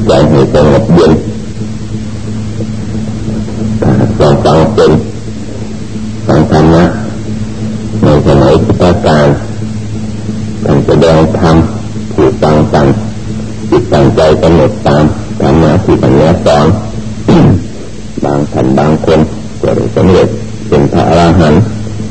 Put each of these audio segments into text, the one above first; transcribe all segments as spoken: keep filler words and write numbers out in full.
ใจให้สงบเย็นฟังฟังเป็นฟังธรรมะในสมัยพุทธกาลการแสดงธรรมผู้ฟังฟังจิตตั้งใจกำหนดตามธรรมะที่ท่านแนะสอนบางท่านบางคนก็ได้สำเร็จเป็นพระอรหันต์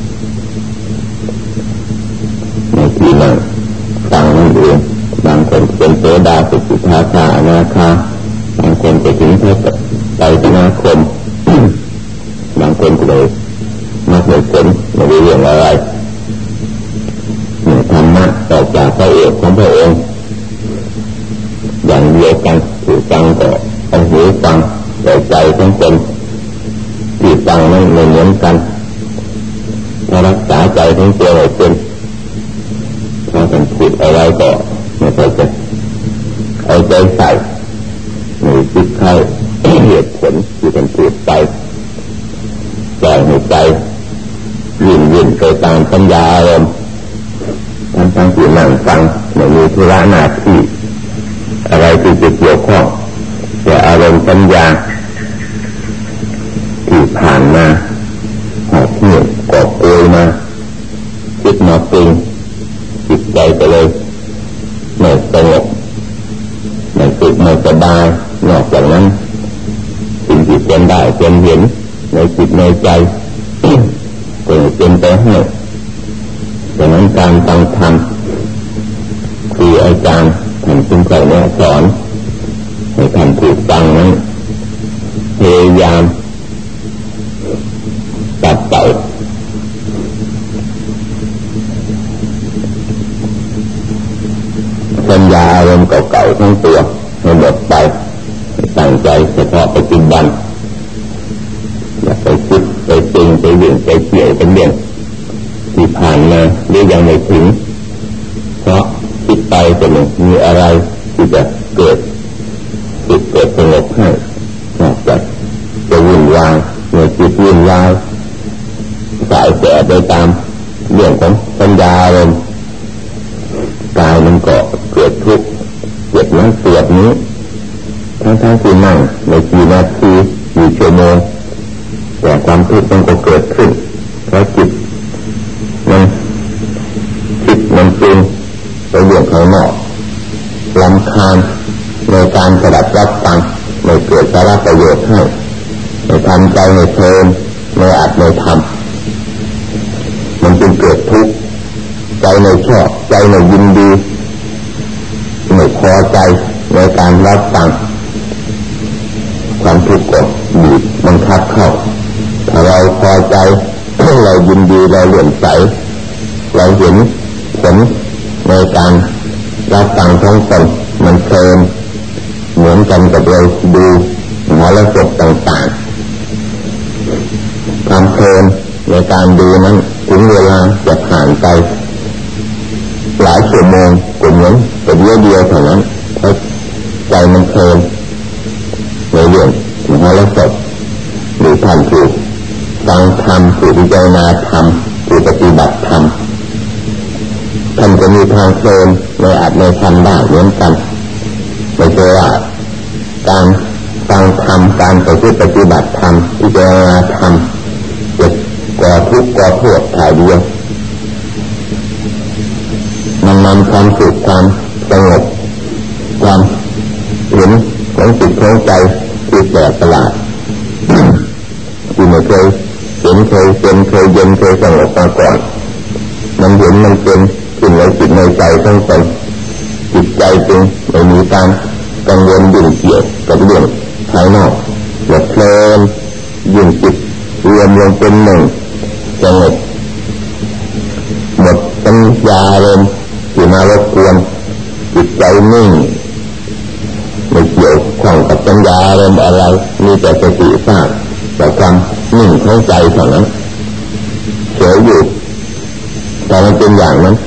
ในที่นั่งฟังนั่นเองบางคนเป็นโสดาปัตติทาคาอนาคาบางคนไปถึงพระไตรสนาคม บางคนก็เลยมาเกิดผลไม่ได้เรื่องอะไรธรรมะต่อจากพระเอกของพระองค์อย่างเดียวกันผู้ฟังก็เอาหูฟังแต่ใจของคนที่ฟังนั้นไม่เหมือนกันถ้ารักษาใจของตัวให้เป็นถ้าท่านพูดอะไรก็ไม่ค่อยจะเอาใจใส่ไม่คิดเข้าเหตุผลที่ท่านพูดไปใจให้ใจยิ่งยิ่งไปตามปัญญาอารมณ์ท่านตั้งที่นั่งฟังไม่มีธุระหน้าที่อะไรที่จะเกี่ยวข้องแต่อารมณ์ปัญญาที่ผ่านมาหอบเหนื่อยกอบโกยมาคิดมาปรุงจิตใจไปเลยไม่สงบไม่สุขไม่สบายนอกจากนั้นสิ่งที่เป็นได้เป็นเห็นในจิตในใจก็เป็นไปให้ดังนั้นการฟังธรรมคืออาจารย์ท่านจึงเคยแนะสอนให้ท่านผู้ฟังนั้นพยายามตัดเต่าสัญญาอารมณ์เก่าๆทั้งตัวให้หมดไปตั้งใจเฉพาะปัจจุบันอย่าไปคิดไปตึงไปเบี่ยงไปเกี่ยวเป็นเรื่องที่ผ่านมาหรือยังไม่ถึงเพราะคิดไปจะไม่มีอะไรที่จะเกิดจิตเกิดสงบให้นอกจากจะวุ่นวายเมื่อจิตวุ่นวายสายแสไปตามเรื่องของปัญญาอารมณ์กายมันก็เกิดทุกข์เจ็บนั้นปวดนี้ทั้งๆที่นั่งในกี่นาทีกี่ชั่วโมงแต่ความทุกข์มันก็เกิดขึ้นเพราะจิตมันคิดมันปรุงไปเรื่องข้างนอกรำคาญในการสดับรับฟังไม่เกิดสาระประโยชน์ให้ไม่ทำใจไม่เพลินไม่อาจไม่ทำมันจึงเกิดทุกข์ใจไม่ชอบใจไม่ยินดีไม่พอใจในการรับฟังความทุกข์ก็บีบบังคับเข้าถ้าเราพอใจ เรายินดีเราเลื่อมใสเราเห็นผลในการรับฟังของตนมันเพลินเหมือนกันกับเราดูมรสพต่างๆความเพลินในการดูนั้นถึงเวลาจะผ่านไปหลายชั่วโมงก็เหมือนแต่เดียวเดียวเท่านั้นเพราะใจมันเพลินในเรื่องมรสพหรือท่านผู้ฟังธรรมผู้พิจารณาธรรมผู้ปฏิบัติธรรมท่านจะมีทางเพลินในอาจในธรรมได้เหมือนกันไม่ใช่ว่าการฟังธรรมการปฏิบัติธรรมพิจารณาธรรมจะก่อทุกข์ก่อโทษถ่ายเดียวมันนำความสุขความสงบความเห็นของจิตของใจที่แปลกประหลาดที่ไม่เคยเห็นเคยเป็นเคยเย็นเคยสงบมาก่อนมันเห็นมันเป็นขึ้นในจิตในใจทั้งตนจิตใจจึงไม่มีการกังวลยุ่งเกี่ยวกับเรื่องภายนอกหมดเพลินยิ่งจิตรวมลงเป็นหนึ่งสงบหมดปัญญาอารมณ์ที่มารบกวนจิตใจนิ่งไม่เกี่ยวข้องกับปัญญาอารมณ์อะไรมีแต่สติสร้างแต่ความนิ่งของใจเท่านั้นเฉยอยู่แต่มันเป็นอย่างนั้น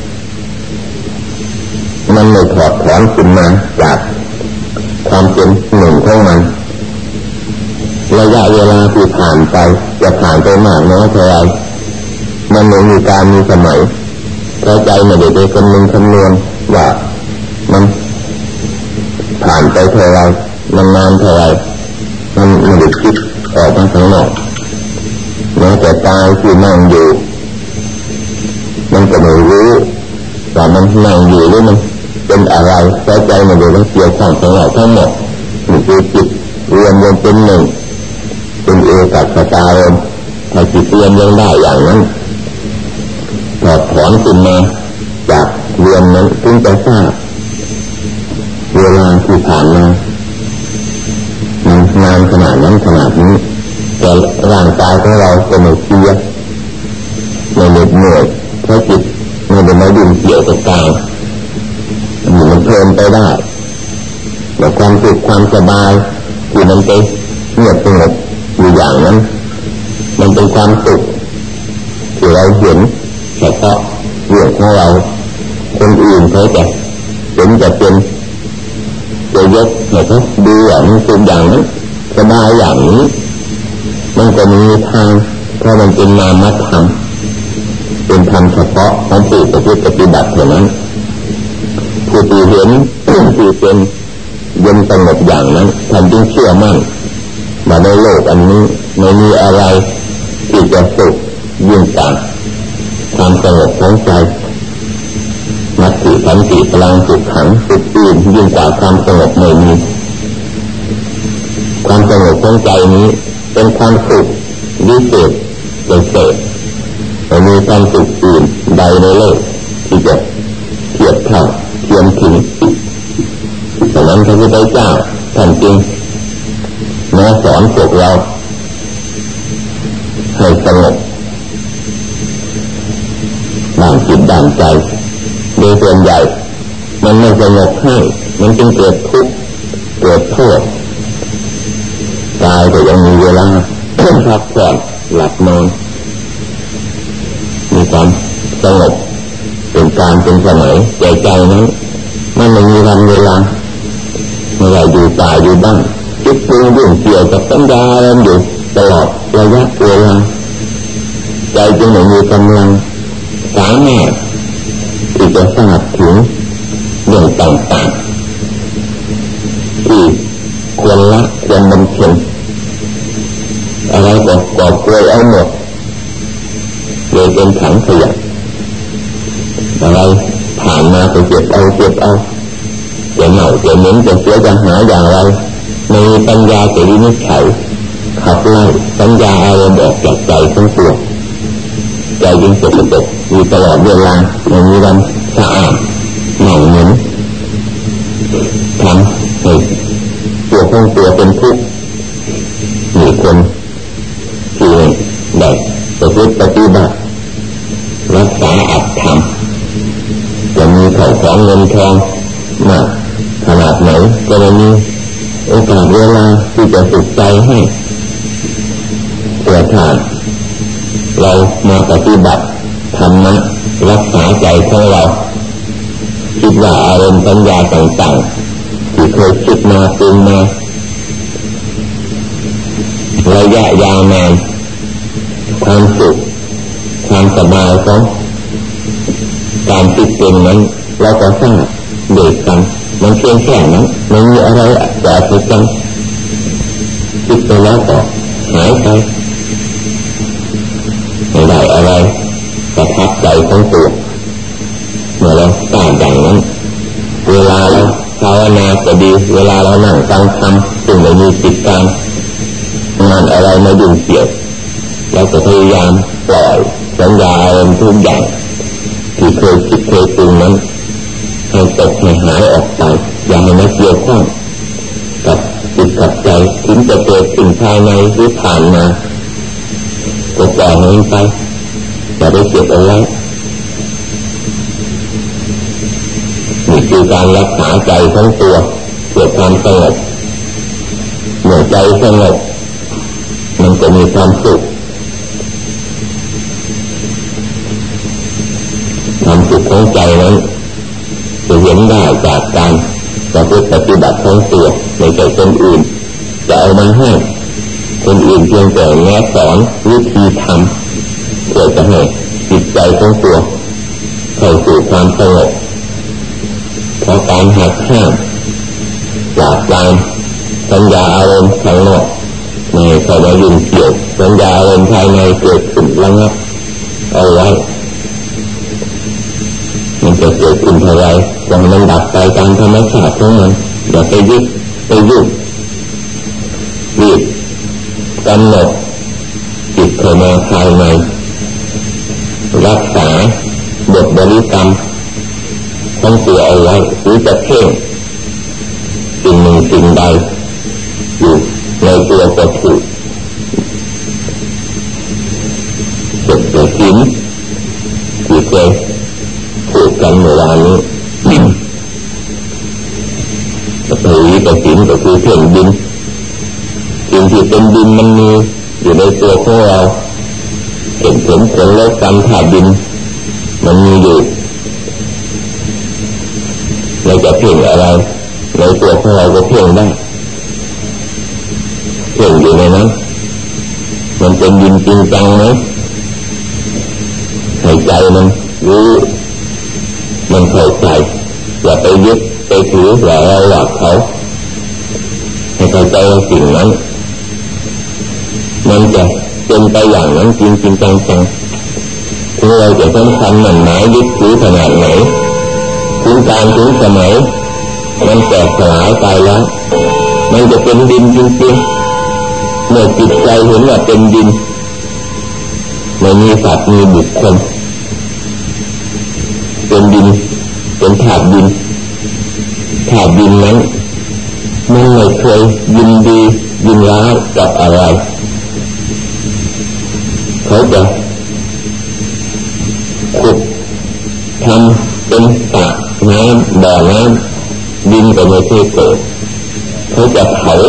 มันไม่ถอดถอนขึ้นมาจากความเป็นหนึ่งของมันระยะเวลาที่ผ่านไปจะผ่านไปมากน้อยเท่าไรมันไม่มีการมีสมัยเพราะใจไม่ได้ไปคำนึงคำนวณว่ามันผ่านไปเท่าไรมันนานเท่าไรมันไม่ได้คิดออกมาข้างนอกแม้แต่ตายที่นั่งอยู่มันก็ไม่รู้ว่ามันนั่งอยู่หรือมันเป็นอะไรใจใจมันเลยต้องเกี่ยวข้องข้างนอกทั้งหมดมันคือจิตรวมรวมเป็นหนึ่งเป็นเอกัคตารมณ์ถ้าจิตรวมยังได้อย่างนั้นถอดถอนขึ้นมาจากรวมนั้นจึงจะทราบเวลาที่ผ่านมามันนานขนาดนั้นขนาดนี้แต่ร่างกายของเราก็ไม่เพลียไม่เหน็ดเหนื่อยเพราะจิตไม่ได้มาดึงเกี่ยวกับกายอยู่มันเพลินไปได้แต่ความสุขความสบายที่มันไปเงียบสงบอยู่อย่างนั้นมันเป็นความสุขที่เราเห็นเฉพาะเรื่องของเราคนอื่นเขาจะเห็นจะเป็นจะยกแต่เขาดูอย่างนี้เป็นอย่างนั้นสบายอย่างนี้มันก็มีทางเพราะมันเป็นนามธรรมเป็นธรรมเฉพาะของผู้ปฏิบัติเท่านั้นผู้ที่เห็นผู้เป็นเย็นสงบอย่างนั้นท่านจึงเชื่อมั่นมาในโลกอันนี้ไม่มีอะไรที่จะสุขยิ่งกว่าความสงบของใจมัตติสันติพลังสุขขังสุขอื่นยิ่งกว่าความสงบไม่มีความสงบของใจนี้เป็นความสุขวิเศษเป็นเศษไม่มีความสุขอื่นใดในโลกที่จะเทียบเท่าเทียมถึงดังนั้นพระพุทธเจ้าท่านจึงมาสอนพวกเราให้สงบด้านจิตด้านใจโดยส่วนใหญ่มันไม่สงบให้มันจึงเกิดทุกข์เกิดโทษกายก็ยังมีเวลา พักผ่อนหลับนอนมีความสงบเป็นการเป็นสมัยใจใจนั้นมันไม่มีวันเวลาไม่ได้อยู่ป่าอยู่บ้านคิดปรุงเรื่องเกี่ยวกับสัญญาอะไรอยู่ตลอดระยะเวลาใจจึงไม่มีกำลังสามารถที่จะทราบถึงเรื่องต่างๆที่ควรละควรบำเพ็ญอะไรก็กอบกวยเอาหมดเลยเป็นถังขยะอะไรผ่านมาก็เก็บเอาเก็บเอาจะเหน่าจะเหม็นจะเสียจะหาอย่างไรในปัญญาจะวินิจฉัยขับไล่ปัญญาอารมณ์ออกจากใจทั้งตัวใจยิ่งสกปรกอยู่ตลอดเวลาไม่มีวันสะอาดเหน่าเหม็นทำให้ตัวของตัวเป็นทุกข์มีคนที่ได้ประพฤติปฏิบัติรักษาอัตธรรมจะมีข้าวของเงินทองมากขนาดไหนก็ไม่มีโอกาสเวลาที่จะสุขใจให้แต่ถ้าเรามาปฏิบัติธรรมะรักษาใจของเราคิดว่าอารมณ์สัญญาต่างๆที่เคยคิดมาเป็นมาระยะยาวนานความสุขความสบายของการติดเป็นนั้นเราก็ทราบเด็กกันมันเพียงแค่นั้นไม่มีอะไรแต่ติดกันคิดไปแล้วก็หายไปไม่ได้อะไรประทับใจของตัวเมื่อเราทราบอย่างนั้นเวลาเราภาวนาจะดีเวลาเรานั่งฟังธรรมซึ่งไม่มีจิตการงานอะไรมายุ่งเกี่ยวเราจะพยายามปล่อยสัญญาอารมณ์ทุกอย่างที่เคยคิดเคยปรุงนั้นให้ตกให้หายออกไปอย่าให้มาเกี่ยวข้องกับจิตกับใจถึงจะเกิดสิ่งภายในหรือผ่านมาก็ปล่อยมันไปอย่าไปเก็บเอาไว้นี่คือการรักษาใจทั้งตัวเพื่อความสงบเมื่อใจสงบมันจะมีความสุขความสุขของใจนั้นจะเห็นได้จากการประพฤติปฏิบัติของตัวในใจคนอื่นจะเอามาให้คนอื่นเพียงแต่แนะสอนวิธีทำเพื่อจะให้จิตใจของตัวเข้าสู่ความสงบเพราะการหักห้ามจากการสัญญาอารมณ์ข้างนอกไม่เข้ามายุ่งเกี่ยวสัญญาอารมณ์ภายในเกิดขึ้นระงับเอาไว้มันจะเกิดขึ้นเท่าไรก็มันดับไปตามธรรมชาติของมันอย่าไปยึดไปยุ่งรีบกำหนดจิตเข้ามาภายในรักษาบทบริกรรมของตัวเอาไว้หรือจะเพ่งสิ่งหนึ่งสิ่งใดอยู่ในตัวก็ถูกเกิดเกิดขึ้นที่เคยพูดกันเมื่อวานนี้ปฐวีกับศีลก็คือเพ่งดินสิ่งที่เป็นดินมันมีอยู่ในตัวของเราเห็นผลผลแล้วกรรมธาตุดินมันมีอยู่เราจะเพ่งอะไรในตัวของเราก็เพ่งได้เพ่งอยู่ในนั้นมันเป็นดินจริงจังไหมให้ใจมันรู้มันเข้าใจอย่าไปยึดไปถือว่าเราหลักเขาให้เข้าใจว่าสิ่งนั้นมันจะเป็นไปอย่างนั้นจริงจริงจังจังถึงเราจะสำคัญหมั่นหมายยึดถือขนาดไหนถึงการถึงสมัยมันแตกสลายไปแล้วมันจะเป็นดินจริงๆเมื่อจิตใจเห็นว่าเป็นดินไม่มีสัตว์มีบุคคลเป็นดินเป็นธาตุดินธาตุดินนั้นมันไม่เคยยินดียินร้ายกับอะไรเขาจะขุดทำเป็นสระน้ำบ่อน้ำดินก็ไม่เคยเกิดเขาจะเผา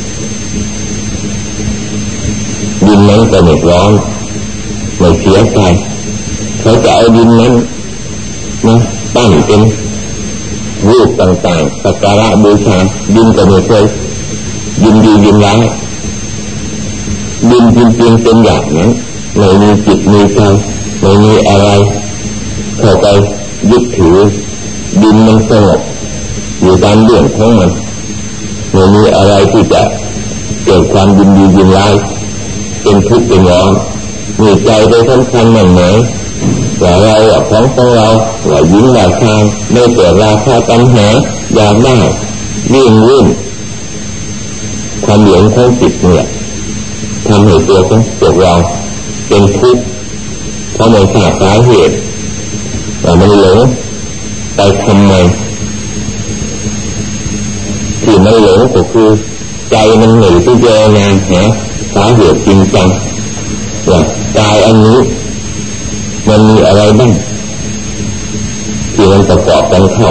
ดินนั้นก็ไม่ร้อนไม่เสียใจเขาจะเอาดินนั้นมาตั้งเป็นรูปต่างๆสักการะบูชาดินก็ไม่เคยยินดียินร้ายดินจริงๆเป็นอย่างนั้นไม่มีจิตมีใจไม่มีอะไรเข้าไปยึดถือดินมันสงบอยู่ตามเรื่องของมันไม่มีอะไรที่จะเกิดความยินดียินร้ายเป็นทุกข์เป็นร้อนมีใจไปสำคัญมันไหมว่าเราว่าของของเราว่าหญิงว่าชายไม่เกิดราคะตัณหาอยากได้วิ่งวุ่นความหลงของจิตเนี่ยทำให้ตัวของพวกเราเป็นทุกข์เพราะมันขาดสาเหตุว่ามันหลงไปทำไมที่มันหลงก็คือใจมันหนีที่เจองานหาสาเหตุจริงจังว่ากายอันนี้มันมีอะไรบ้างที่มันประกอบกันเข้า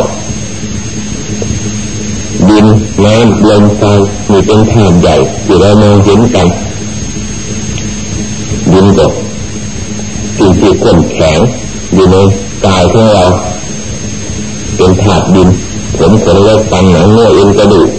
ดินน้ำลมไฟมีเป็นธาตุใหญ่ที่เรามองเห็นกันดินก็สิ่งที่ข้นแข็งอยู่ในกายของเราเป็นธาตุดินผมขนเล็บฟันหนังเนื้อเอ็นกระดูก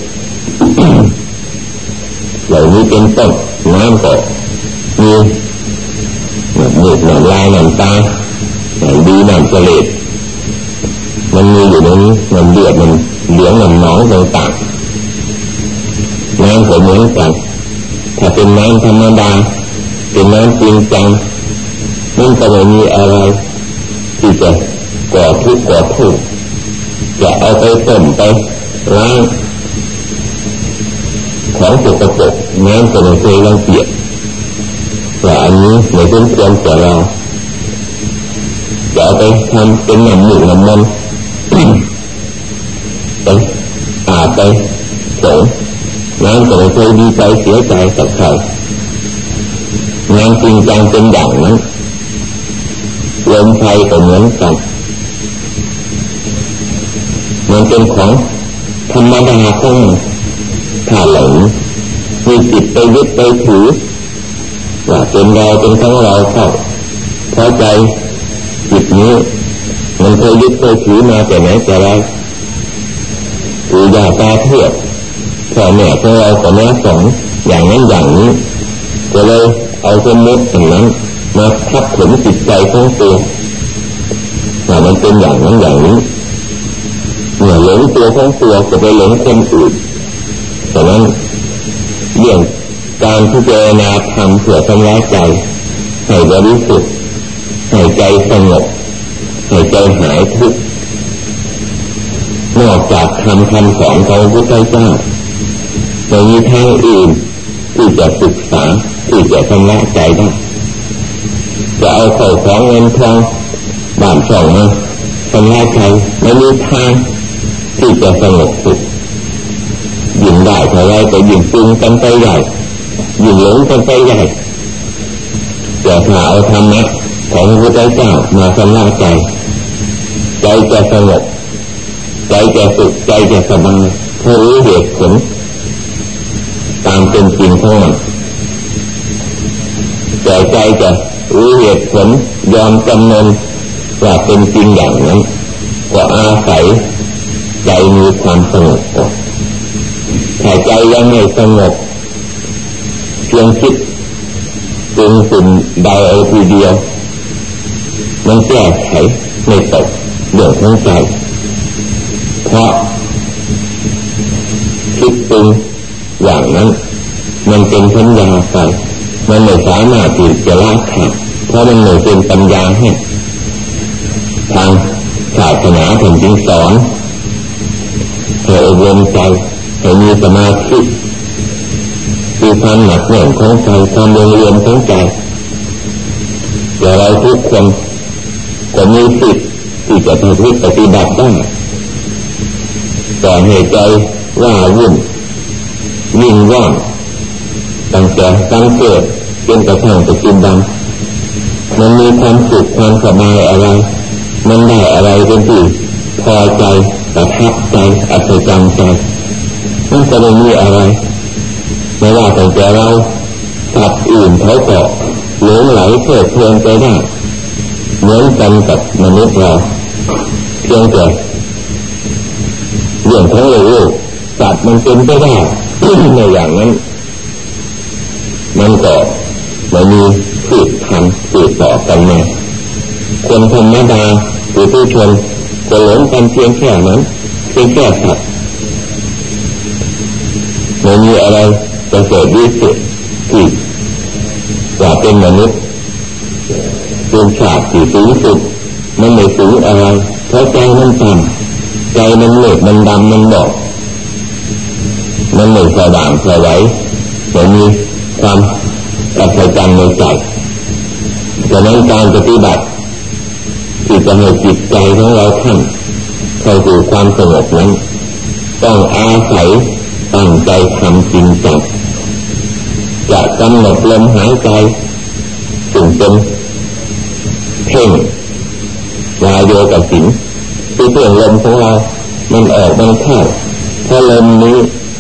เหล่านี้เป็นต้นน้ำก็มีน้ำมูกน้ำลายน้ำตาน้ำดีน้ำเสลดมันมีอยู่ในนี้น้ำเลือดมันเหลืองน้ำหนองต่างๆน้ำก็เหมือนกันถ้าเป็นน้ำธรรมดาเป็นน้ำจริงจังมันก็ไม่มีอะไรที่จะก่อทุกข์ก่อทุกข์จะเอาไปต้มไปล้างของสกปรกน้ำก็ไม่เคยรังเกียจว่าอันนี้ไม่เป็นควรแก่เราจะเอาไปทำเป็นน้ำหนึ่งน้ำมันไปอาบไปสงน้ำก็ไม่เคยดีใจเสียใจกับใครงานจริงจังเป็นอย่างนั้นลมไฟก็เหมือนกันมันเป็นของธรรมดาของถ้าหลงมีจิตไปยึดไปถือว่าเป็นเราเป็นของเราเข้าพอใจจิตนี้มันเคยยึดเคยถือมาแต่ไหนแต่ไรปู่ย่าตาทวดพ่อแม่ของเราก็แม่สอนอย่างนั้นอย่างนี้ก็เลยเอาสมมติอย่างนั้นมาทับถมจิตใจของตัวว่ามันเป็นอย่างนั้นอย่างนี้เมื่อหลงตัวของตัวก็ไปหลงคนอื่นฉะนั้นการพิจารณาธรรมเพื่อชำระใจให้บริสุทธิ์ให้ใจสงบให้ใจหายทุกข์นอกจากทำคำสอนของพระพุทธเจ้าไม่มีทางอื่นที่จะศึกษาที่จะชำระใจได้จะเอาเข้าของเงินทองบ้านช่องมาชำระใจไม่มีทางที่จะสงบสุขยิ่งได้เท่าไรก็ยิ่งปรุงกันไปใหญ่ยิ่งหลงกันไปใหญ่แต่ถ้าเอาธรรมะของพระพุทธเจ้ามาชำระใจใจจะสงบใจจะสุขใจจะสบายเพราะรู้เหตุผลตามเป็นจริงของมันแต่ใจจะรู้เหตุผลยอมจำนนว่าเป็นจริงอย่างนั้นก็อาศัยใจมีความสงบก่อนถ้าใจยังไม่สงบเพียงคิดจึงสิ่งใดเอาทีเดียวมันแก้ไขไม่ตกเรื่องของใจเพราะคิดตึงอย่างนั้นมันเป็นสัญญาไปมันไม่สามารถที่จะละขาดเพราะมันไม่เป็นปัญญาให้ทางศาสนาถึงจึงสอนให้อบรมใจให้มีสมาธิมีความหนักแน่นของใจความรวมรวมของใจแต่เราทุกคนก็มีสิทธิ์ที่จะทำปฏิบัติได้แต่ให้ใจว่าวุ่นวิ่งว่อนตั้งแต่ตั้งเกิดจนกระทั่งปัจจุบันมันมีความสุขความสบายอะไรมันได้อะไรเป็นที่พอใจประทับใจอัศจรรย์ใจมันก็ไม่มีอะไรไม่ว่าตั้งแต่เราสัตว์อื่นเขาก็หลงไหลเพลิดเพลินไปได้เหมือนกันกับมนุษย์เราเพียงแต่เรื่องของโลกสัตว์มันเป็นไปได้ ในอย่างนั้นมันก็ไม่มีสืบพันธุ์สืบต่อกันมาคนธรรมดาหรือผู้ชนก็หลงกันเพียงแค่นั้นเพียงแค่สัตว์ไม่มีอะไรจะเกิดวิเศษที่ว่าเป็นมนุษย์เป็นชาติที่สูงสุดมันไม่สูงอะไรเพราะใจมันต่ำใจมันเล็กมันดำมันบอดมันไม่สว่างสวัยไม่มีความอัศจรรย์ในใจดังนั้นการปฏิบัติที่จะให้จิตใจของเราท่านเข้าสู่ความสงบนั้นต้องอาศัยตั้งใจทำจริงจังจะกำหนดลมหายใจซึ่งเป็นเพ่งวายโยกับสิงคือเพื่อลมของเรามันออกมันเข้าเพราะลมนี้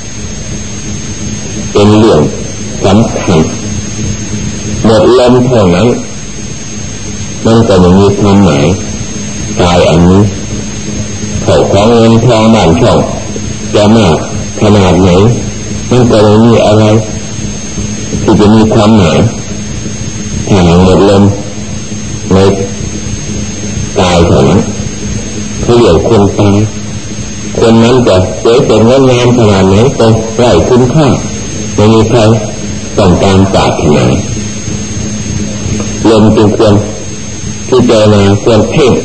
เป็นเรื่องสำคัญหมดลมเท่านั้นมันก็ไม่มีความหมายกายอันนี้เขาของเงินทองบ้านช่องจะมากขนาดไหนมันก็ไม่มีอะไรที่จะมีความหมายถ้าหมดลมในกายเท่านั้นเขาเรียกคนตายคนนั้นจะสวยสดงดงามขนาดไหนก็ไร้คุณค่าไม่มีใครต้องการปรารถนาลมจึงควรพิจารณาควรเพ่ง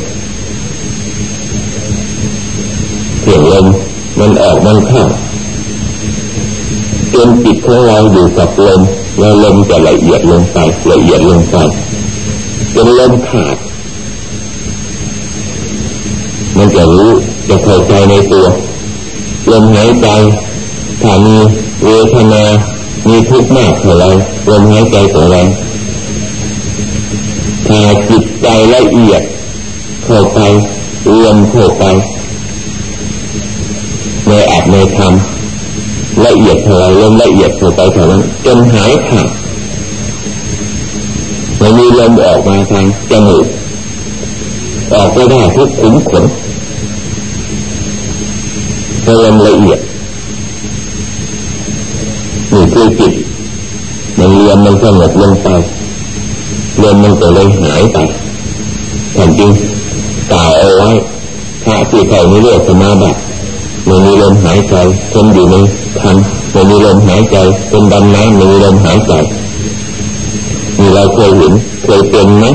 เพ่งลมมันออกมันเข้าจนจิตของเราอยู่กับลมแล้วลมจะละเอียดลงไปละเอียดลงไปจนลมขาดมันจะรู้จะเข้าใจในตัวลมหายใจถ้ามีเวทนามีทุกข์มากเท่าไรลมหายใจของเราถ้าจิตใจละเอียดเข้าไปรวมเข้าไปในอัตในธรรมละเอียดเท่าไรลมละเอียดเข้าไปเท่านั้นจนหายขาดไม่มีลมออกมาทางจมูกออกไม่ได้ทุกขุมขนลมละเอียดนี่คือจิตมันเรียนมันสงบลงไปเรียนมันก็เลยหายไปท่านจริงกล่าวเอาไว้พระที่เขาไม่เรียกสมาบัติมันมีลมหายใจคนอยู่ในธรรมในไม่มีลมหายใจเป็นดำน้ำไม่มีลมหายใจมีเราเคยเห็นเคยเป็นไหม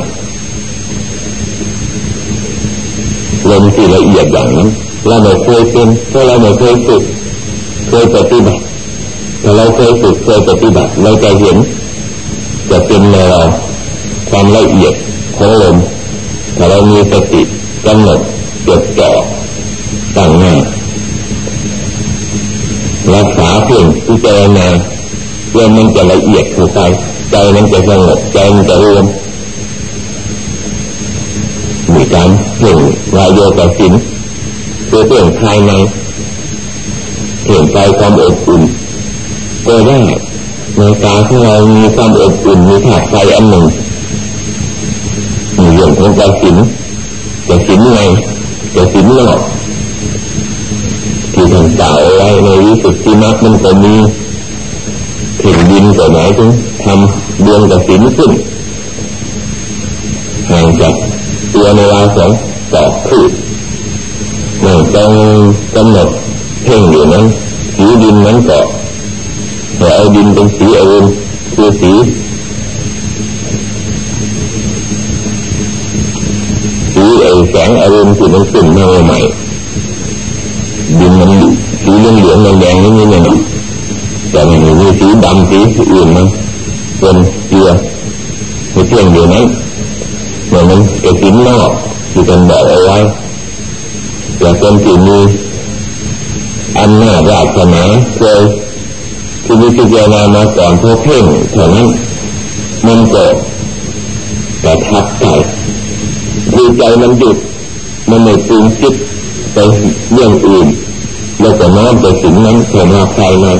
ลมที่ละเอียดอย่างนั้นเราไม่เคยเป็นเพราะเราไม่เคยฝึกเคยปฏิบัติถ้าเราเคยฝึกเคยปฏิบัติเราจะเห็นจะเป็นในเราความละเอียดของลมถ้าเรามีสติกำหนดจดจ่อตั้งหน้ารักษาเพียงพิจารณาลมมันจะละเอียดเข้าไปใจมันจะสงบใจมันจะรวมมีการเพ่งวายโยกสินเพื่อเพ่งภายในเพ่งใจความอบอุ่นก็ได้ในตาของเรามีความอบอุ่นมีธาตุไฟอันหนึ่งมีเรื่องของกสินกสินในกสินนอกที่ท่านกล่าวไว้ในวิสุทธิมรรคมันก็มีเพ่งดินก็หมายถึงทำดวงกสินขึ้นห่างจากตัวในราวสองศอกคืบนั่นต้องกำหนดเพ่งอยู่นั้นสีดินนั้นก็ให้เอาดินเป็นสีอรุณคือสีสีไอ้แสงอรุณที่มันขึ้นมาใหม่ดินมันสีเหลืองเหลืองแดงๆนี่นี่เนี่ยแต่มันมีสีดำสีอื่นมันเป็นเกลือไม่เที่ยงอยู่นั้นเหมือนมันไอ้สีนอกที่เป็นบอกเอาไว้แต่คนที่มีอำนาจราชนาเคยที่มีพิจารณามาก่อนพอเพ่งเท่านั้นมันก็กระทับใจดีใจมันหยุดมันไม่ปรุงคิดไปเรื่องอื่นแล้วก็น้อมไปสิ่งนั้นเข้ามาภายใน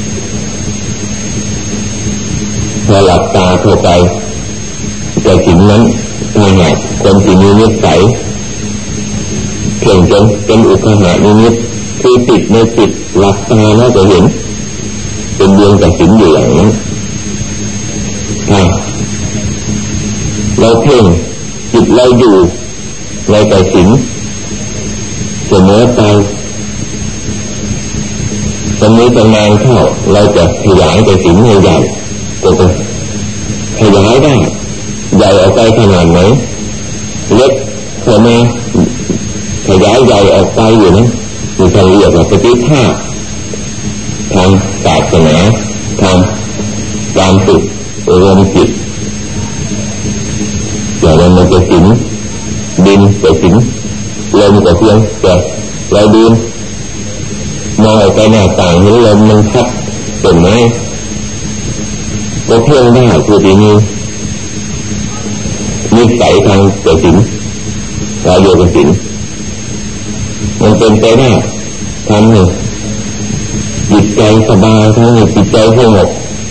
พอหลับตาเข้าไปแต่สิ่งนั้นถ้าหากคนที่มีนิสัยเพ่งจนเป็นอุคหะนิมิตคือติดในจิตหลับตาแล้วจะเห็นเป็นดวงกสิณอยู่อย่างนั้นถ้าเราเพ่งจิตเราอยู่ในกสิณเสมอไปตอนนี้จะนานเข้าเราจะขยายกสิณให้ใหญ่ก็จะขยายได้ใหญ่ออกไปขนาดไหนเล็กเข้ามาขยายใหญ่ออกไปอยู่นั้นมีการเรียกว่าปฏิภาณทางศาสนาทางการฝึกอารมณ์จิตอย่างนั้นมันจะสิงดินจะสิงลมก็เพียงแต่เราดูมองไปหน้าต่างเห็นลมมันพัดต้นไม้ก็เพียงได้คือที่นี้นิสัยทางกสิณวายโยกสิณมันเป็นไปได้ทำให้จิตใจสบายทำให้จิตใจสงบ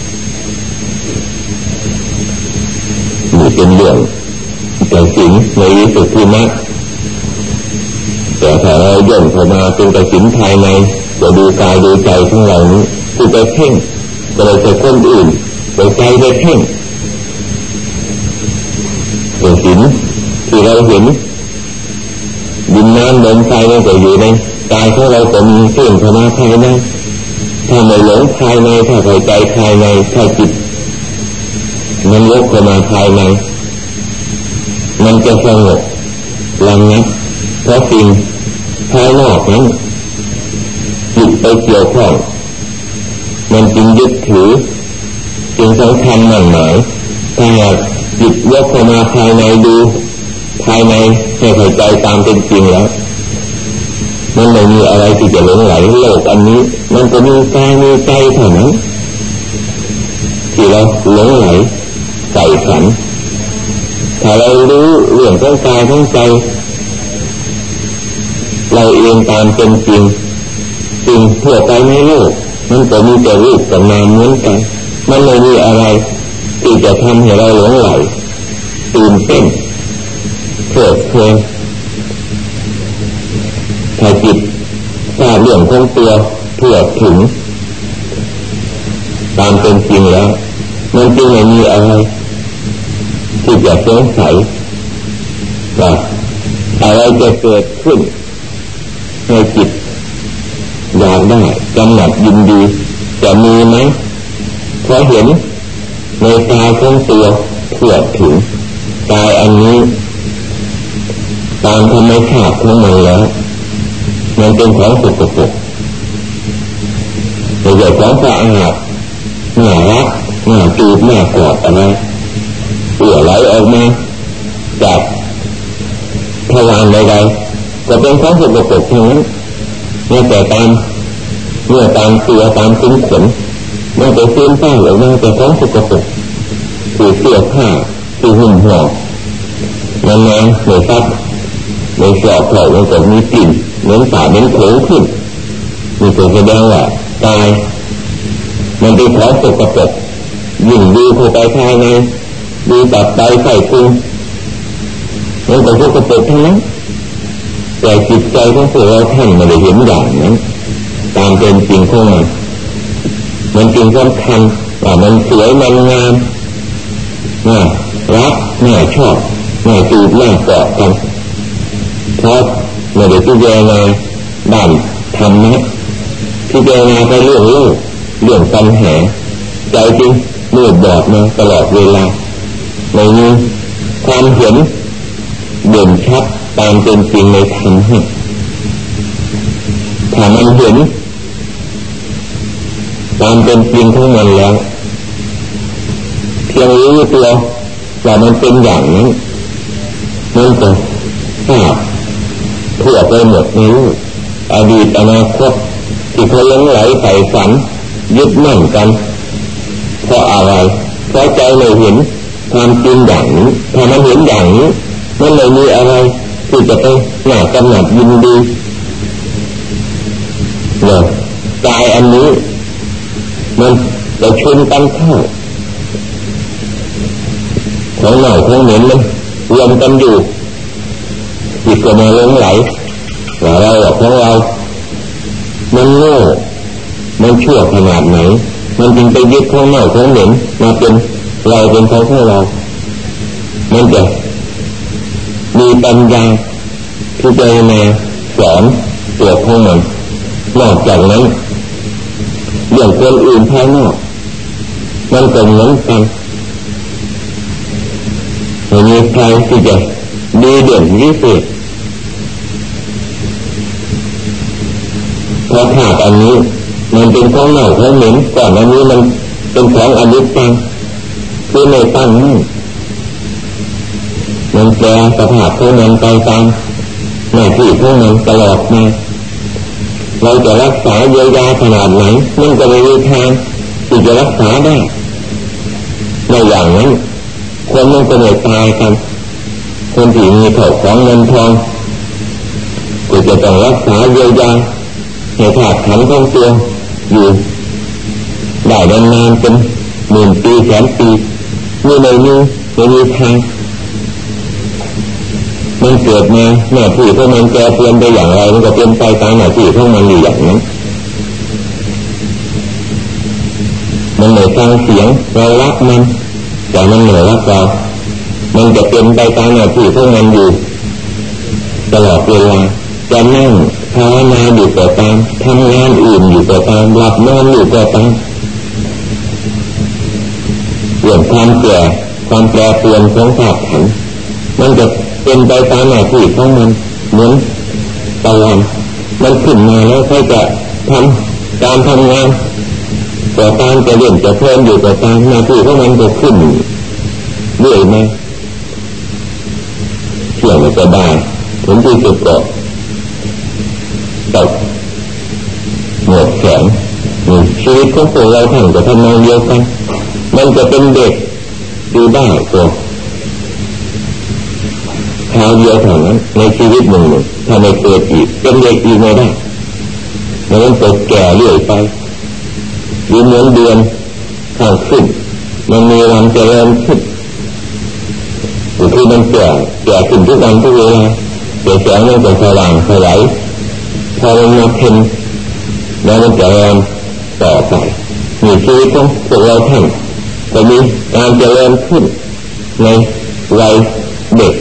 นี่เป็นเรื่องกสิณในวิสุทธิมรรคแต่ถ้าเราย่นเข้ามาเป็นกสิณภายในจะดูกายดูใจของเรานี้คือไปเพ่งก็เลยจะคนอื่นไปใจไปเพ่งกสิณที่เราเห็นดินน้ำลมไฟนี่ก็อยู่ในกายของเราก็มีเพ่งเข้ามาภายในถ้าไม่หลงภายในถ้าใส่ใจภายในถ้าจิตมันยกเข้ามาภายในมันจะสงบระงับเพราะสิ่งภายนอกนั้นจิตไปเกี่ยวข้องมันจึงยึดถือจึงสำคัญมั่นหมายถ้าหากจิตยกเข้ามาภายในดูภายในให้เข้าใจตามเป็นจริงแล้วมันไม่มีอะไรที่จะหลงไหลโลกอันนี้มันก็มีกายมีใจเท่านั้นที่เราหลงไหลใส่ขันถ้าเรารู้เรื่องของกายของใจเราเองตามเป็นจริงสิ่งทั่วไปในโลกมันก็มีแต่รูปกับนามเหมือนกันมันไม่มีอะไรที่จะทำให้เราหลงไหลตื่นเต้นเพลิดเพลินถ้าจิตทราบเรื่องของตัวทั่วถึงตามเป็นจริงแล้วมันจึงไม่มีอะไรที่จะสงสัยว่าอะไรจะเกิดขึ้นให้จิตอยากได้กำหนัดยินดีจะมีไหมเพราะเห็นในกายของตัวทั่วถึงกายอันนี้ตามธรรมชาติของมันแล้วมันเป็นของสกปรกไม่ใช่ของสะอาดน่ารักน่าจูบน่ากอดอะไรเอื่อไหลออกมาจากทวารใดๆก็เป็นของสกปรกทั้งนั้นไม่แต่ตามเมื่อตามตัวตามชิ้นขนมันจะเสื่อมสร้างออกมาแต่ของสกปรกคือเสื้อผ้าคือหุ่นห่อนานๆในซักในสอบเขามันก็มีกลิ่นเหมือนสาบเหม็นโขลงขึ้นมีตัวแสดงว่ากายมันเป็นของสกปรกยิ่งดูเข้าไปภายในดูตับไตไส้พุงมันก็สกปรกทั้งนั้นแต่จิตใจของพวกเราท่านไม่ได้เห็นอย่างนั้นตามเป็นจริงของมันมันจริงสำคัญว่ามันสวยมันงามน่ารักน่าชอบน่าจูบน่ากอดกันเพราะไม่ได้พิจารณาด้านธรรมะพิจารณาไปเรื่องโลกเรื่องปัญหาใจจริงมืดบอดมาตลอดเวลาในนี้ความเห็นเด่นชัดตามเป็นจริงในธรรมะถ้ามันเห็นตามเป็นจริงของมันแล้วเพียงรู้ตัวว่ามันเป็นอย่างนั้นมันก็ทราบทั่วไปหมดในรูปอดีตอนาคตที่เขาหลงไหลใฝ่ฝันยึดมั่นกันเพราะอะไรเพราะใจไม่เห็นความจริงอย่างนี้ถ้ามันเห็นอย่างนี้มันไม่มีอะไรที่จะไปหน่ากำหนัดยินดีเนี่ยกายอันนี้มันจะชนกันเข้าของเหน่าของเหม็นมันรวมกันอยู่จิตก็มาหลงไหลว่าเราของเรามันโง่มันชั่วขนาดไหนมันจึงไปยึดของเหน่าของเหม็นมาเป็นเราเป็นของของเรามันจะมีปัญญาที่จะมาสอนตัวของมันนอกจากนั้นเรื่องคนอื่นภายนอกมันก็เหมือนกันไม่มีใครที่จะดีเด่นวิเศษเพราะธาตุอันนี้มันเป็นของเน่าของเหม็นก่อนอันนี้มันเป็นของอนิจจังคือไม่ตั้งมั่นมันแปรสภาพของมันไปตามหน้าที่ของมันตลอดมาเราจะรักษาเยียวยาขนาดไหนมันก็ไม่มีทางที่จะรักษาได้ในอย่างนั้นคนมันก็ไม่ตายกันคนที่มีเท่าของเงินทองก็จะต้องรักษาเยียวยาให้ธาตุขันธ์ของตัวอยู่ได้นานๆเป็นหมื่นปีแสนปีนี่ไม่มีไม่มีทางมันเกิดมาหน้าที่ของมันแปรเปลี่ยนไปอย่างไรมันก็เป็นไปตามหน้าที่ของมันอยู่อย่างนั้นมันไม่ฟังเสียงเรารักมันแต่มันไม่รักเรามันจะเป็นไปตามหน้าที่ของมันอยู่ตลอดเวลาจะนั่งภาวนาอยู่ก็ตามทำงานอื่นอยู่ก็ตามหลับนอนอยู่ก็ตามเรื่องความแก่ความแปรเปลี่ยนของธาตุขันธ์มันจะเป็นไปตามหน้าที่ของมันเหมือนตะวันมันขึ้นมาแล้วค่อยจะทำการทำงานแต่การจะเล่นจะเพลินอยู่แต่ตามหน้าที่ของมันจะขึ้นเรื่อยมาเชื่อมันจะได้ถึงที่สุดก็ตกหมดแขนชีวิตของพวกเราท่านก็ทำนองเดียวกันมันจะเป็นเด็กดูได้ตัวคราวเดียวเท่านั้นในชีวิตหนึ่งหนึ่งถ้าไม่เกิดอีกเป็นเด็กอีกไม่ได้มันต้องตกแก่เรื่อยไปหรือเหมือนเดือนข้างขึ้นมันมีวันเจริญขึ้นคือมันแก่แก่ขึ้นทุกวันทุกเวลาเดี๋ยวแสงมันจะสว่างสลายพอมันมาเพ็ญแล้วมันจะเริ่มต่อไปมีชีวิตของพวกเราท่านก็มีการเจริญขึ้นในวัยเด็ก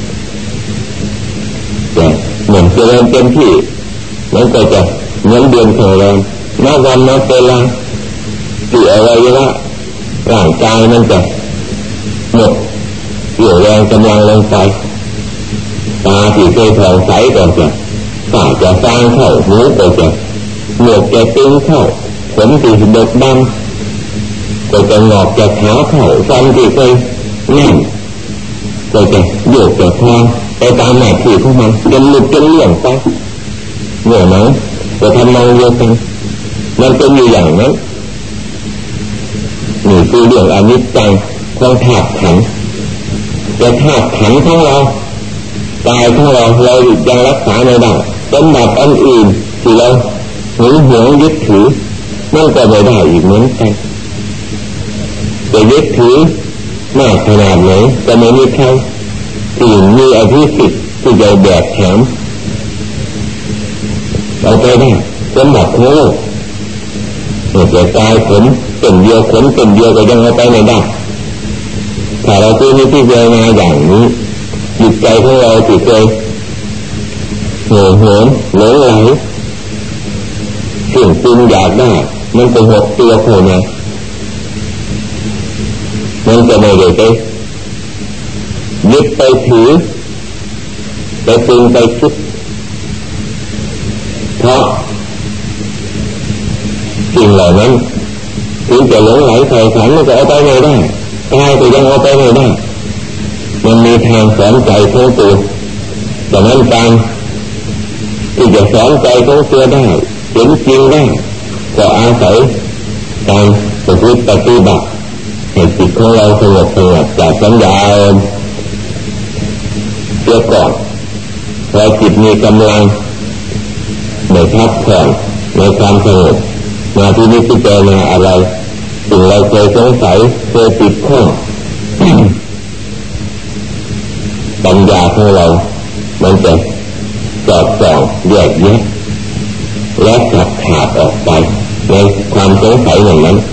แต่เหมือนเจริญเต็มที่มันก็จะเหมือนเดือนของเรานับวันนับเวลาอวัยวะร่างกายมันจะหมดเรี่ยวแรงกำลังลงไปตาที่เคยผ่องใสก็จะตาจะฟางเข้าหูก็จะหนวกจะตึงเข้าผมที่ดกดำก็จะงอกจะขาวเข้าฟันที่เคยแน่นก็จะโยกจะคลองไปตามหน้าที่ของมันจนหลุดจนเลี่ยงไปเนี่ยนะจะทำนองเดียวกันมันเป็นอยู่อย่างนั้นนี่คือเรื่องอนิจจังของธาตุขันธ์แต่ธาตุขันธ์ของเรากายของเราเรายังรักษาไม่ได้สมบัติอันอื่นที่เราหึงหวงยึดถือมันก็ไม่ได้อีกเหมือนกันจะยึดถือมากขนาดไหนจะไม่มีใครที่มีอภิสิทธิ์ที่จะแบกแขนเอาไปได้สมบัติของโลกแต่กายขนเป็นเดียวขนเป็นเดียวก็ยังเอาไปไม่ได้ถ้าเราคือมีที่เจรนาอย่างนี้จิตใจของเราจิตใจเห่อเหิมหลงไหลสิ่งจริงอยากได้มันเป็นหกตัวโผล่มามันจะไม่ได้ไปยึดไปถือไปปรุงไปคิดเพราะสิ่งเหล่านั้นถึงจะหลงไหลใส่ขันมันก็เอาไปไม่ได้กายก็ยังเอาไปไม่ได้มันมีทางสอนใจของตัวดังนั้นการที่จะสอนใจของตัวได้เห็นจริงได้ก็อาศัยการประพฤติปฏิบัติให้จิตของเราสงบสงบจากสัญญาเพื่อก่อนพอจิตมีกำลังในพักผ่อนในความสงบมาที่นี้พิจารณาอะไรสิ่งเราเคยสงสัยเคยติดข้องปัญญาของเรามันจะสอดส่องแยกแยะและขัดขาดออกไปในความสงสัยอย่างนั้น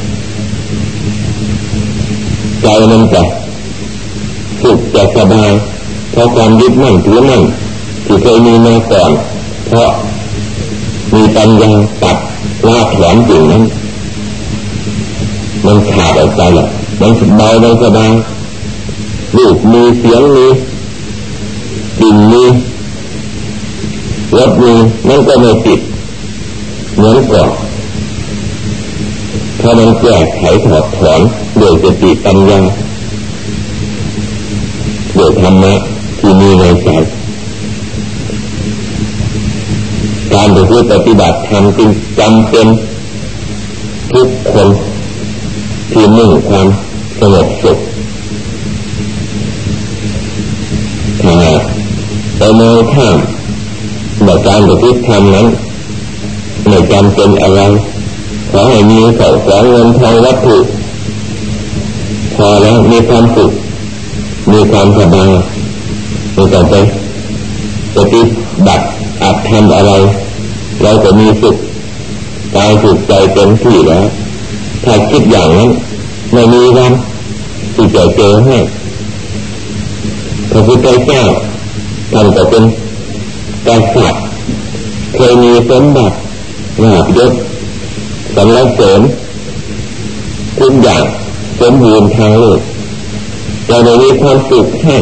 ใจมันจะสุขจะสบายเพราะความยึดมั่นถือมั่นที่เคยมีมาก่อนเพราะมีปัญญาตัดละถอนสิ่งนั้นมันขาดออกไปแล้วมันสบายมันสบายรูปมีเสียงมีกลิ่นมีรสมีมันก็ไม่ติดเหมือนก่อนถ้ามันแก้ไขถอดถอนโดยสติปัญญาโดยธรรมะที่มีในใจการประพฤติปฏิบัติธรรมจึงจำเป็นทุกคนที่มุ่งความสงบสุขถ้าเรามองข้ามว่าการประพฤติธรรมนั้นไม่จำเป็นอะไรขอให้มีข้าวของเงินทองวัตถุพอแล้วมีความสุขมีความสบายไม่ต้องไปปฏิบัติอาจทำอะไรเราจะมีสุขกายสุขใจเต็มที่แล้วถ้าคิดอย่างนั้นไม่มีวันที่จะเจอให้พระพุทธเจ้าท่านก็เป็นกษัตริย์เคยมีสมบัติลาภยศสรรเสริญทุกอย่างสมบูรณ์ทางโลกแต่ไม่มีความสุขให้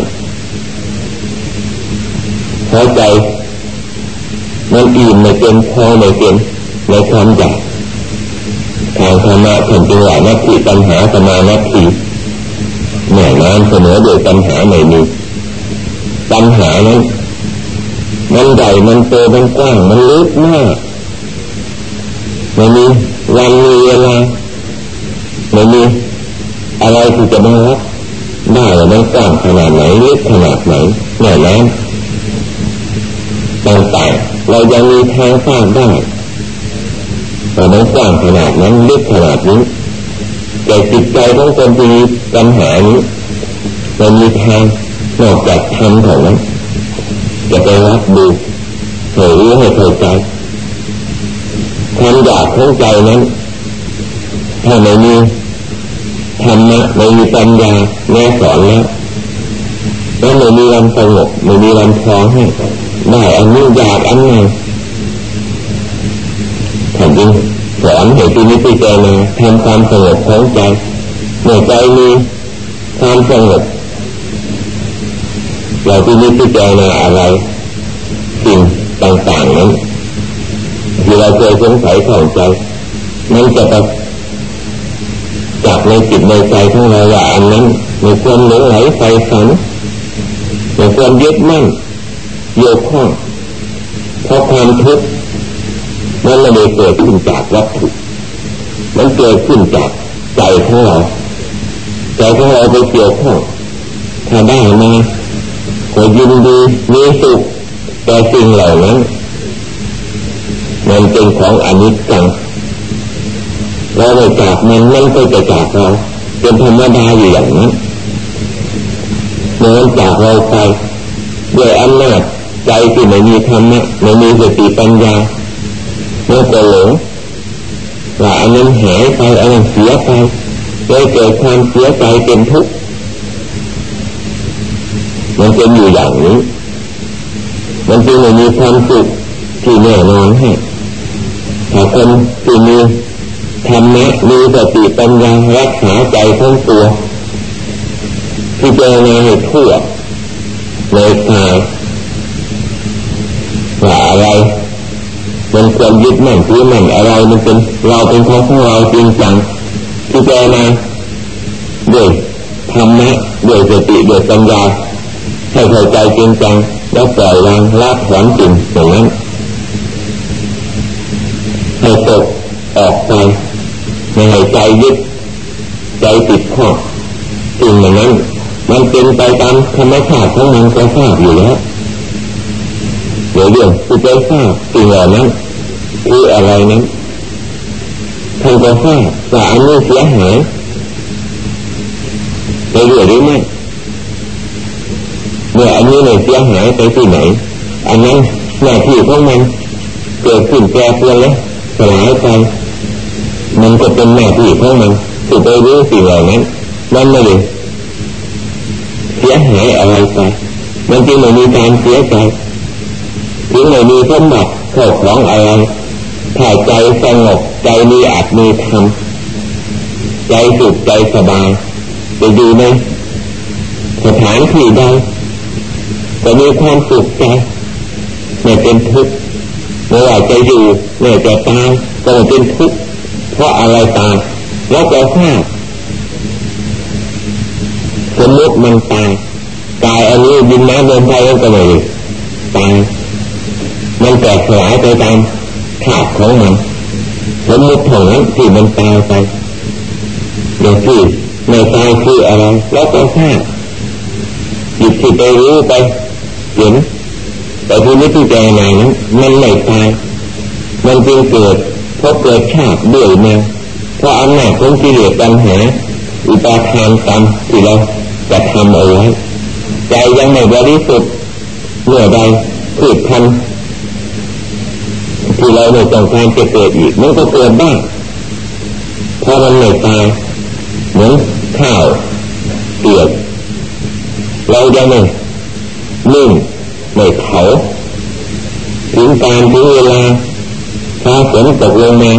พอใจมันอิ่มไม่เต็มพอไม่เต็มในความอยากทางธรรมะถึงจึงว่านัตถิปัญหาสมานัตถิแม่น้ำเสมอโดยปัญหาไม่มีปัญหานั้นมันใหญ่มันโตมันกว้างมันลึกมากไม่มีวันมีเวลาไม่มีอะไรที่จะมารับได้ว่ามันกว้างขนาดไหนลึกขนาดไหนแม่น้ำต่างๆเรายังมีทางสร้างได้แต่มันกว้างขนาดนั้นลึกขนาดนี้แต่จิตใจของคนที่มีปัญหานี้มันมีทางนอกจากธรรมเท่านั้นจะไปรับดูให้รู้ให้เข้าใจความอยากของใจนั้นถ้าไม่มีธรรมะไม่มีปัญญาแน่สอนแล้วแล้วไม่มีวันสงบไม่มีวันพอให้ได้อันนี้อยากอันนั้นท่านจึงสอนให้ที่นี้พิจารณาทำความสงบของใจเมื่อใจมีความสงบเราที่นี้พิจารณาอะไรสิ่งต่างๆนั้นที่เราเคยสงสัยข้องใจมันจะไปจับในจิตในใจของเราว่าอันนั้นมีความหลงไหลใฝ่ฝันมีความยึดมั่นโยกข้องเพราะความทุกข์มันไม่ได้เกิดขึ้นจากวัตถุมันเกิดขึ้นจากใจของเราใจของเราไปเกี่ยวข้องถ้าได้มาก็ยินดีมีสุขแต่สิ่งเหล่านั้นมันเป็นของอนิจจังเราไม่จากมันมันก็จะจากเราเป็นธรรมดาอยู่อย่างนั้นเมื่อมันจากเราไปด้วยอำนาจใจที่ไม่มีธรรมะไม่มีสติปัญญามันก็หลงว่าอันนั้นหายไปอันนั้นเสียไปเลยเกิดความเสียใจเป็นทุกข์มันเป็นอยู่อย่างนี้มันจึงไม่มีความสุขที่แน่นอนให้ถ้าคนที่มีธรรมะมีสติปัญญารักษาใจทั้งตัวที่เจอในทั่วในกายว่าอะไรมันความยึดมั่นถือมั่นอะไรมันเป็นเราเป็นของของเราจริงจังที่เจอในด้วยธรรมะด้วยสติด้วยปัญญาให้เข้าใจจริงจังแล้วปล่อยวางละถอนสิ่งอย่างนั้นให้ตกออกไปไม่ให้ใจยึดใจติดข้องสิ่งอย่างนั้นมันเป็นไปตามธรรมชาติของมันก็ทราบอยู่แล้วเดี๋ยวเรื่องที่จะทราบสิ่งเหล่านั้นคืออะไรนั้นท่านก็ทราบว่าอันนี้เสียหายไปเรื่อยหรือไม่เมื่ออันนี้เนี่ยเสียหายไปที่ไหนอันนั้นหน้าที่ของมันเกิดขึ้นแปรเปลี่ยนแล้วสลายไปมันก็เป็นหน้าที่ของมันที่ไปรู้สิ่งเหล่านั้นมันไม่ได้เสียหายอะไรไปมันจึงไม่มีการเสียใจถึงไม่มีสมบัติเข้าของอะไรถ้าใจสงบใจมีอัตมีธรรมใจสุขใจสบายจะอยู่ในสถานที่ใดจะมีความสุขใจไม่เป็นทุกข์ไม่ว่าจะอยู่ไม่จะตายก็ไม่เป็นทุกข์เพราะอะไรตายแล้วจะทราบสมมติมันตายกายอันนี้ดินน้ำลมไฟมันก็ไม่ตายมันแตกสลายไปตามธาตุของมันสมมติเท่านั้นที่มันตายไปอย่างที่ไม่ตายคืออะไรแล้วก็ทราบจิตที่ไปรู้ไปเห็นแต่ที่นี้ที่ใจในนั้นมันไม่ตายมันจึงเกิดเพราะเกิดชาติด้วยมาเพราะอำนาจของกิเลสตัณหาอุปาทานกรรมที่เราจะทำเอาไว้ใจยังไม่บริสุทธิ์เมื่อใดพืชพันธุ์ที่เราไม่ต้องการจะเกิดอีกมันก็เกิดบ้างเพราะมันไม่ตายเหมือนข้าวเปียกเราจะไม่นึ่งไม่เผาถึงการถึงเวลาฟ้าฝนตกลงมา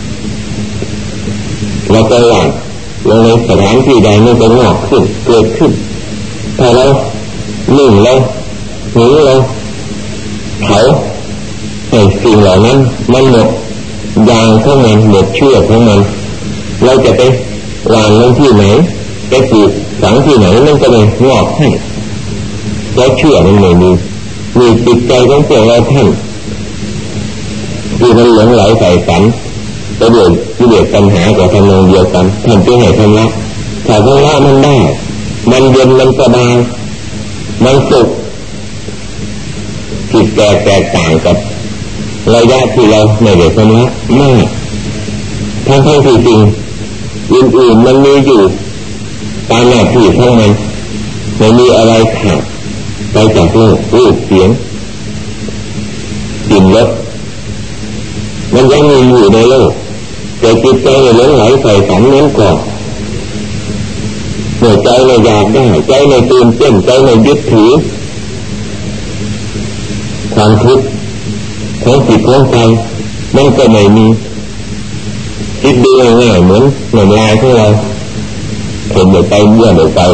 เราก็หลั่งลงในสถานที่ใดมันก็งอกขึ้นเกิดขึ้นถ้าเรานึ่งเราหุงเราเผาให้สิ่งเหล่านั้นมันหมดยางของมันหมดเชื้อของมันเราจะไปวางลงที่ไหนไปปลูกฝังที่ไหนมันก็ไม่งอกให้แล้วเชื่อมันไม่มีมีจิตใจของพวกเราท่านที่มันหลงไหลใส่ฝันไปด้วยกิเลสปัญหากับทำนองเดียวกันท่านจะให้ทำละถ้าทำละมันได้มันเย็นมันสบายมันสุขจิตแตกแตกต่างกับระยะที่เราไม่ได้ทำละมากทั้งทั้งที่จริงอื่นๆมันมีอยู่ตามหน้าที่ของมันไม่มีอะไรขาดไปจากโลกรูปเสียงกลิ่นรสมันยังมีอยู่ในโลกแต่จิตใจหลงไหลใส่ฝันนั้นก่อนเมื่อใจไม่อยากได้ใจไม่ตื่นเต้นใจไม่ยึดถือความทุกข์ของจิตของใจมันก็ไม่มีดดูง่ายๆเหมือนหน่วยลายของเราผมเดินไปเมื่อเดินไป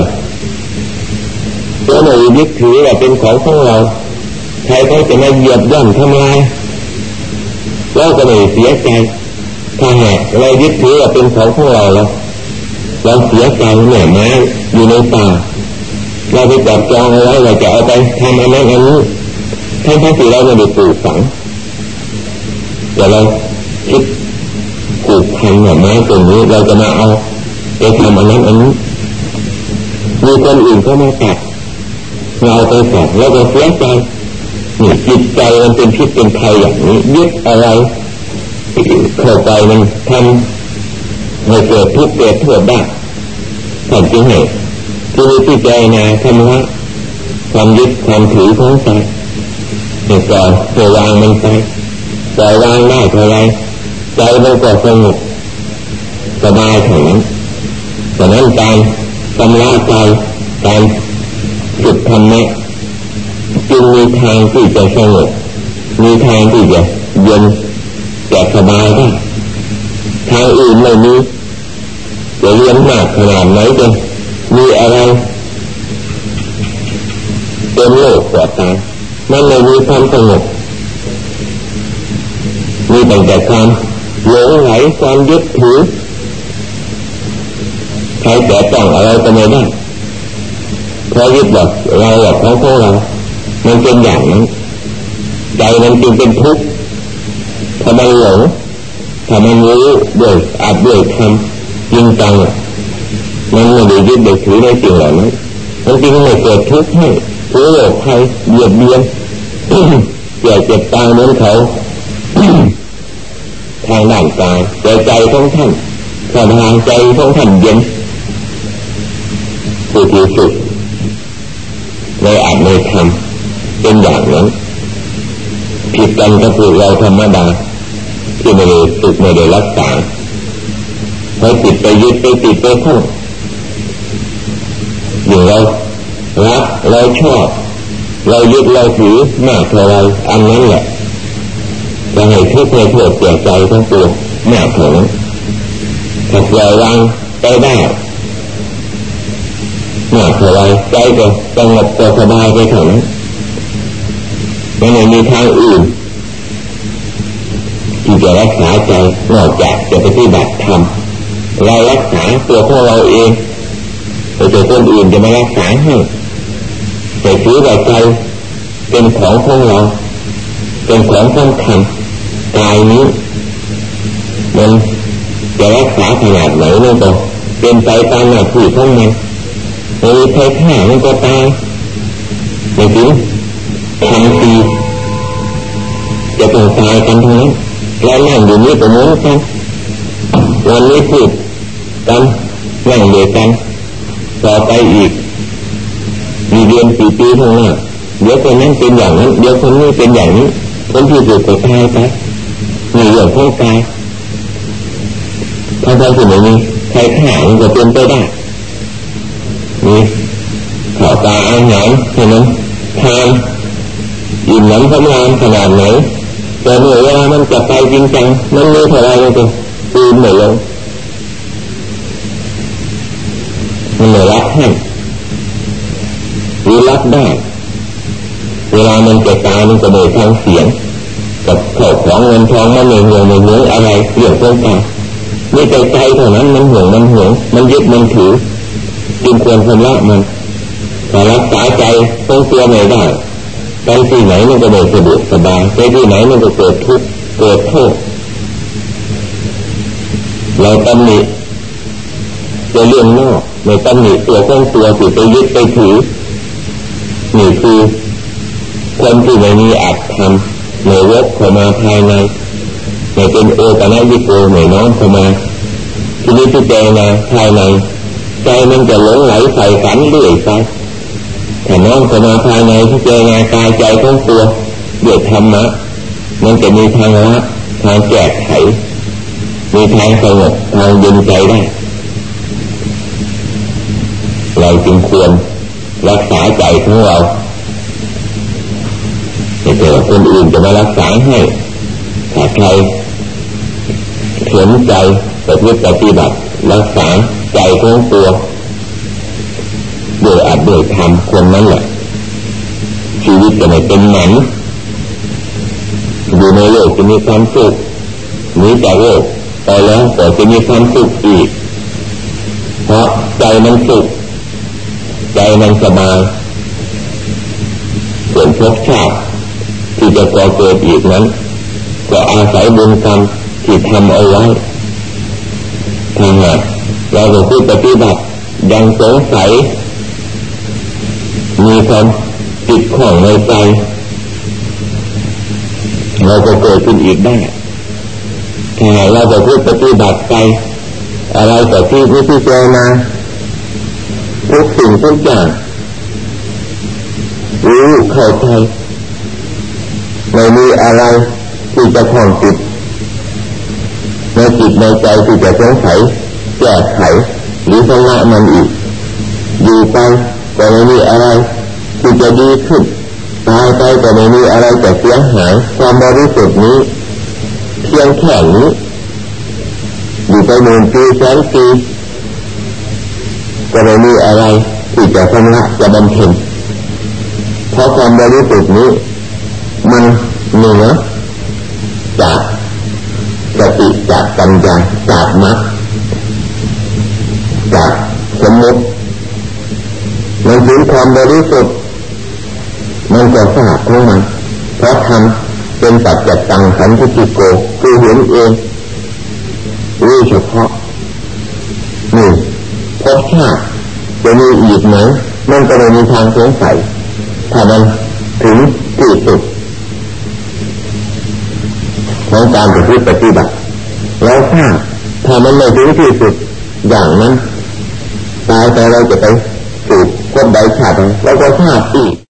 ตัวหน่วยยึดถือว่าเป็นของของเราใครเขาจะมาเหยียบย่ำทำลายเราก็ไม่เสียใจถ้าหากเรายึดถือว่าเป็นของของเราแล้วเราเสียใจแม่ไม้อยู่ในป่าเราไปจับจองเอาไว้เราจะเอาไปทำอันนั้นอันนี้ทั้งทั้งที่เราไม่ได้ปลูกฝังแต่เราคิดปลูกพันธุ์ไม้ตรงนี้เราจะมาเอาไปทำอันนั้นอันนี้มีคนอื่นเข้ามาตัดเราเอาไปตัดแล้วก็เสียใจนี่จิตใจมันเป็นพิษเป็นภัยอย่างนี้ยึดอะไรเข้าไปมันทำให้เกิดทุกข์เกิดโทษได้ท่านจึงให้ที่นี้ที่ใจนะทำละความยึดความถือของใจให้ปล่อยให้วางมันไปปล่อยวางได้เท่าไรใจมันก็สงบสบายเท่านั้นฉะนั้นการชำระใจการฝึกธรรมะจึงมีทางที่จะสงบมีทางที่จะเย็นจะสบายได้ทางอื่นไม่มีจะเรียนมากขนาดไหนจะมีอะไรเป็นโลกปวดตามันไม่มีความสงบมีแต่ความหลงไหลความยึดถือใครแต่ต้องอะไรก็ไม่ได้เพราะยึดแบบเราแบบเขาของเรามันเป็นอย่างนั้นใจมันจึงเป็นทุกข์ถ้ามันหลงถ้ามันรู้ด้วยอาจด้วยทำจริงจังมันไม่ได้ยึดได้ถือในสิ่งเหล่านั้นมันจึงไม่เกิดทุกข์ให้ทุกข์โลกภัยเบียดเบียนเจ็บเจ็บตายเหมือนเขาทางด้านกายใจใจของท่านสบายใจของท่านเย็นผู้ที่สุดในอาจในธรรมเป็นอย่างนั้นผิดกันกับพวกเราธรรมดาที่ไม่ได้ฝึกไม่ได้รักษาไปติดไปยึดไปติดไปข้องอย่างเรารักเราชอบเรายึดเราถือมากเท่าไรอันนั้นแหละจะให้ทุกข์ให้โทษเสียใจทั้งตัวมากเท่านั้นถ้าปล่อยวางไปได้มากเท่าไรใจก็สงบก็สบายไปเท่านั้นไม่มีทางอื่นที่จะรักษาใจนอกจากจะปฏิบัติธรรมเรารักษาตัวของเราเองแต่ตัวคนอื่นจะมารักษาให้แต่ถือว่าใจเป็นของของเราเป็นของสำคัญกายนี้มันจะรักษาขนาดไหนนั่นก็เป็นไปตามหน้าที่ของมันไม่มีใครฆ่ามันก็ตายไม่ถึงทำปีจะต้องตายกันทั้งนั้นแล้วนั่งอยู่นี้ก็เหมือนกันวันนี้พูดกันนั่งเดียวกันต่อไปอีกมีเดือนสี่ปีข้างหน้าเดี๋ยวคนนั้นเป็นอย่างนั้นเดี๋ยวคนนี้เป็นอย่างนี้คนที่ถูกกดตายไปมีเรื่องของกายถ้าเราถึงอย่างนี้ใครฆ่ามันก็เป็นไปได้นี่ข่าวตาอาหารใช่ไหมทานอิ่มน้ำสำราญขนาดไหนแต่เมื่อเวลามันจะไปจริงจังมันไม่เท่าไรเลยตื่นไม่ลงมันไม่รับให้หรือรับได้เวลามันจะตายมันจะโดยทางเสียงกับข้าวของเงินทองมันไม่ห่วงไม่ห่วงอะไรเรื่องของตาไม่ใจใจเท่านั้นมันห่วงมันห่วงมันยึดมันถือจึงควรชำระมันแต่รักษาใจต้องตัวไม่ได้ไปที่ไหนมันก็ไม่สะดวกสบายไปที่ไหนมันก็เกิดทุกข์เกิดโทษเราตำหนิจะเรื่องนอกในตำหนิตัวของตัวที่ไปยึดไปถือนี่คือคนที่ไม่มีอัตธรรมในวกเข้ามาภายในไม่เป็นโอปะยิโกไม่น้อมเข้ามาที่นี้ที่เจนะภายในใจมันจะหลงไหลใส่ฝันเรื่อยไปถ้าน้อมเข้ามาภายในที่เจนะกายใจของตัวด้วยธรรมะมันจะมีทางละทางแก้ไขมีทางสงบทางเย็นใจได้เราจึงควรรักษาใจของเราไม่ใช่ว่าคนอื่นจะมารักษาให้ถ้าใครสนใจแต่เพื่อปฏิบัติรักษาใจของตัวโดยอาจโดยธรรมคนนั้นแหละชีวิตจะไม่เป็นหมันอยู่ในโลกจะมีความสุขหนีจากโลกไปแล้วก็จะมีความสุขอีกเพราะใจมันสุขใจมันสบายส่วนภพชาติที่จะก่อเกิดอีกนั้นก็อาศัยบุญกรรมที่ทำเอาไว้ถ้าหากเราผู้ปฏิบัติยังสงสัยมีความติดข้องในใจเราก็เกิดขึ้นอีกได้ถ้าเราจะพูดปฏิบัติไปอะไรแต่ที่ที่ที่เจอมาทุกสิ่งทุกอย่างรู้เข้าใจไม่มีอะไรที่จะข้องติดในจิตในใจที่จะสงสัยแก้ไขหรือชำระมันอีกอยู่ไปก็ไม่มีอะไรที่จะดีขึ้นตายไปก็ไม่มีอะไรจะเสียหายความบริสุทธิ์นี้เพียงแค่นี้อยู่ไปหมื่นปีแสนปีก็ไม่มีอะไรที่จะชำระจะบำเพ็ญเพราะความบริสุทธิ์นี้มันเหนือจากสติจากปัญญาจากมรรคจากสมมติมันถึงความบริสุทธิ์มันก็ทราบของมันเพราะทำเป็นปัจจัตตังสันทิโกคือเห็นเองรู้เฉพาะนี่ภพชาติจะมีอีกไหมมันก็ไม่มีทางสงสัยถ้ามันถึงที่สุดของการปฏิบัติแล้วถ้าถ้ามันไม่ถึงที่สุดอย่างนั้นตายไปเราจะไปสู่ภพใดชาติแล้วก็ชาติอีก